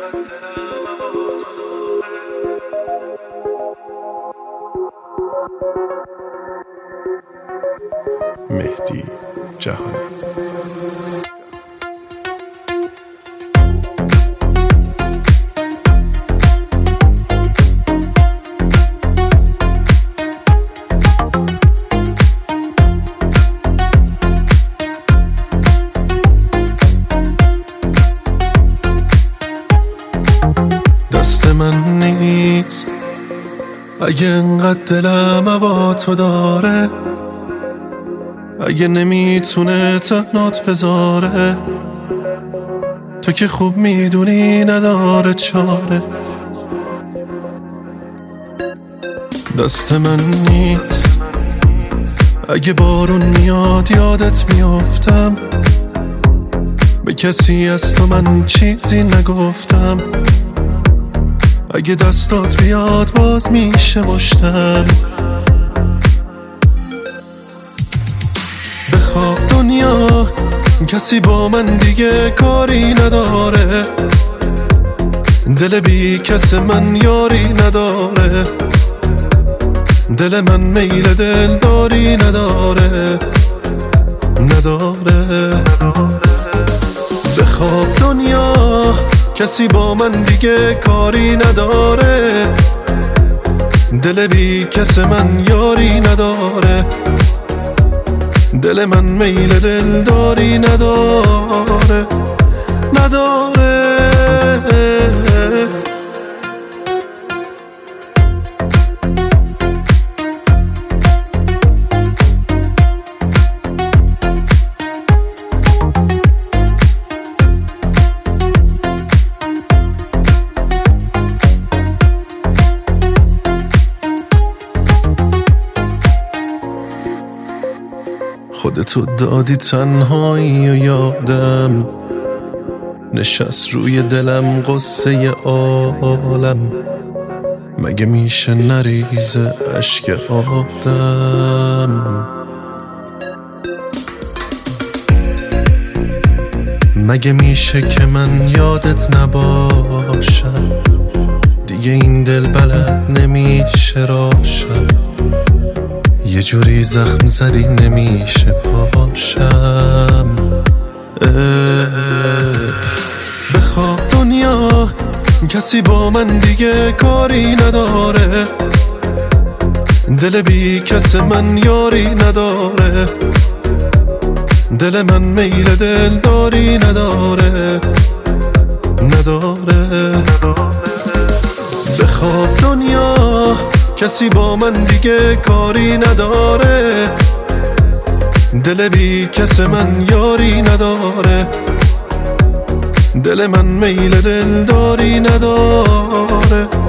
مهدی جهانی. دست من نیست اگه انقدر دلم هوا تو داره، اگه نمیتونه تنات بذاره، تو که خوب میدونی نداره چاره. دست من نیست اگه بارون میاد یادت میافتم، به کسی از تو من چیزی نگفتم، اگه دستات بیاد باز میشه مشتم. بخواب دنیا کسی با من دیگه کاری نداره، دل بی کس من یاری نداره، دل من میل دلداری نداره. بخواب دنیا کسی با من دیگه کاری نداره، دل بی کس من یاری نداره، دل من میل دلداری نداره. خودتو دادی تنهایی و یادم نشست روی دلم قصه عالم، مگه میشه نریزه اشک آدم؟ مگه میشه که من یادت نباشم، دیگه این دل بلد نمیشه راشم، یه جوری زخم زدی نمیشه پاشم. بخواب دنیا کسی با من دیگه کاری نداره، دل بی کس من یاری نداره، دل من میل دلداری نداره. بخواب دنیا کسی با من دیگه کاری نداره، دل بی کس من یاری نداره، دل من میل دلداری نداره.